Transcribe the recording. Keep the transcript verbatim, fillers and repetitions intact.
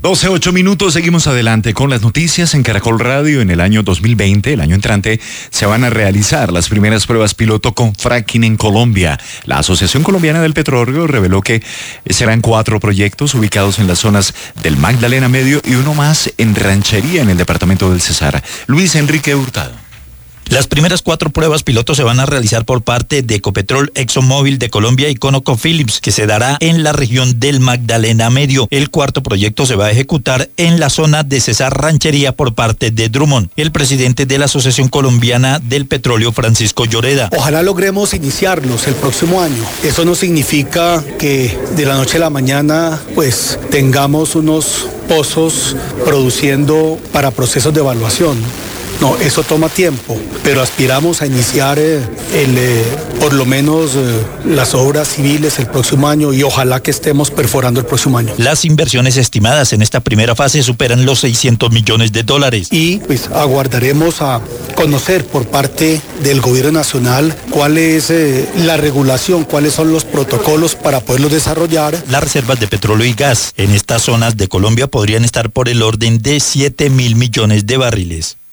doce, ocho minutos, seguimos adelante con las noticias en Caracol Radio. En el año dos mil veinte, el año entrante, se van a realizar las primeras pruebas piloto con fracking en Colombia. La Asociación Colombiana del Petróleo reveló que serán cuatro proyectos ubicados en las zonas del Magdalena Medio y uno más en Ranchería, en el departamento del Cesar. Luis Enrique Hurtado. Las primeras cuatro pruebas pilotos se van a realizar por parte de Ecopetrol, ExxonMobil de Colombia y ConocoPhillips, que se dará en la región del Magdalena Medio. El cuarto proyecto se va a ejecutar en la zona de Cesar Ranchería por parte de Drummond. El presidente de la Asociación Colombiana del Petróleo, Francisco Lloreda. Ojalá logremos iniciarlos el próximo año. Eso no significa que de la noche a la mañana pues tengamos unos pozos produciendo para procesos de evaluación. No, eso toma tiempo, pero aspiramos a iniciar eh, el, eh, por lo menos eh, las obras civiles el próximo año y ojalá que estemos perforando el próximo año. Las inversiones estimadas en esta primera fase superan los seiscientos millones de dólares. Y pues aguardaremos a conocer por parte del gobierno nacional cuál es eh, la regulación, cuáles son los protocolos para poderlos desarrollar. Las reservas de petróleo y gas en estas zonas de Colombia podrían estar por el orden de siete mil millones de barriles.